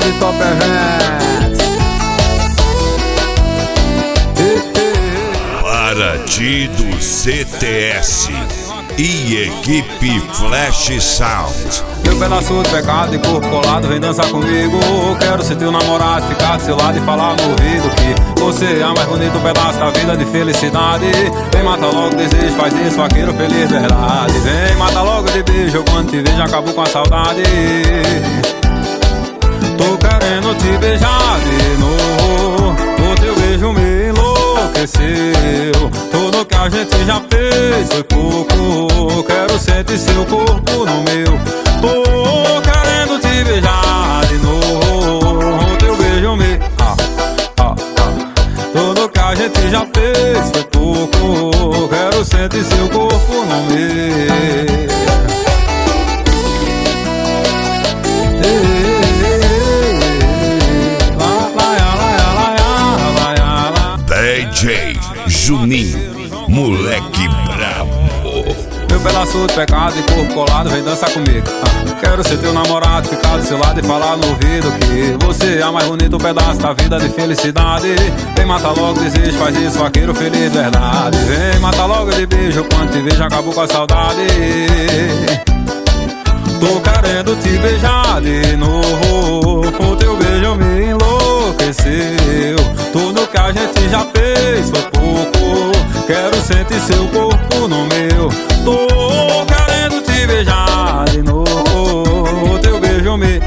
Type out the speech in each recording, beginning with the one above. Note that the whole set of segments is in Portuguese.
de Top Events. Partido CTS e equipe Flash Sound. Meu pedaço de pecado e corpo colado, vem dançar comigo. Quero ser teu namorado, ficar do seu lado e falar no ouvido que você é o mais bonito pedaço da vida de felicidade. Vem matar logo o desejo, faz isso, vaqueiro feliz, verdade. Vem matar logo de beijo, quando te vejo acabo com a saudade. Tô querendo te beijar de novo, o teu beijo me enlouqueceu. Tudo que a gente já fez foi pouco, quero sentir seu corpo no meu. Tô querendo te beijar de novo, o teu beijo me Tudo que a gente já fez foi pouco, quero sentir seu corpo no meu. DJ Juninho, moleque brabo. Meu pedaço de pecado e corpo colado, vem dançar comigo. Quero ser teu namorado, ficar do seu lado e falar no ouvido que você é o mais bonito pedaço da vida de felicidade. Vem matar logo o desejo, faz isso, vaqueiro feliz, verdade. Vem matar logo de beijo, quando te vejo acabou com a saudade. Tô querendo te beijar de novo, o teu beijo me enlouqueceu. Tudo que a gente já fez foi pouco, quero sentir seu corpo no meu. Tô querendo te beijar de novo, o teu beijo me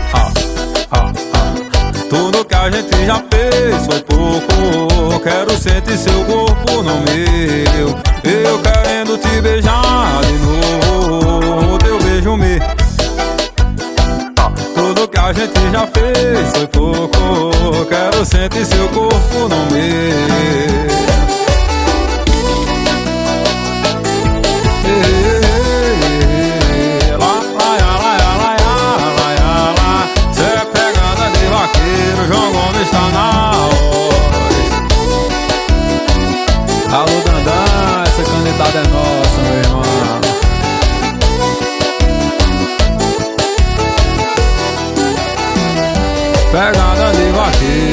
Tudo que a gente já fez foi pouco, quero sentir seu corpo no meu. Eu querendo te beijar de novo, o teu beijo me Tudo que a gente já fez foi pouco, quero sentir seu corpo no meu. Cê é pegada de vaqueiro, João Gomes tá na voz. Alô Dandan, essa canetada é nossa, meu irmão. Pegada de vaqueiro.